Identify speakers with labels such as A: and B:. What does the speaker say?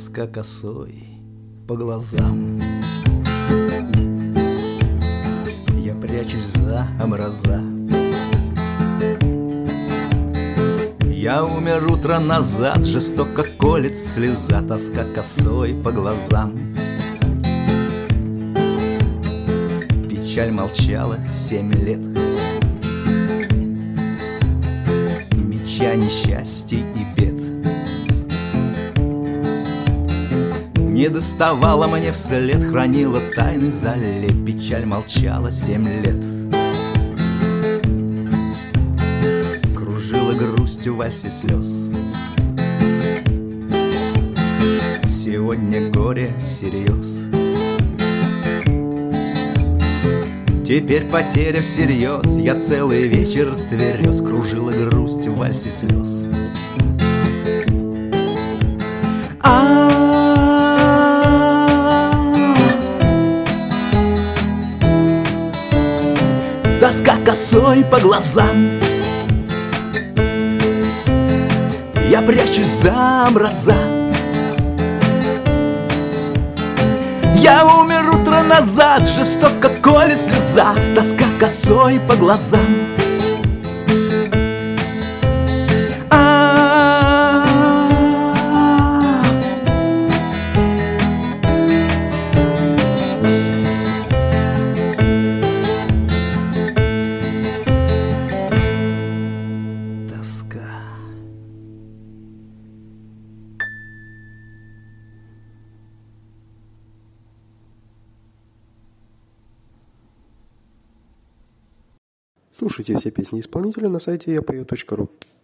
A: Тоска косой по глазам. Я прячусь за образа. Я умер утро назад, жестоко колет слеза, тоска косой по глазам. Печаль молчала 7 лет, меча несчастий и бед. Не доставала мне вслед, хранила тайны в зале. Печаль молчала 7 лет, кружила грустью в вальсе слез. Сегодня горе всерьез, теперь потеря всерьез. Я целый вечер тверез, кружила грусть в вальсе слез. Тоска косой по глазам. Я прячусь за образа. Я умер утро назад, жестоко колет слеза, тоска косой по глазам.
B: Слушайте все песни исполнителя на сайте yapeo.ru.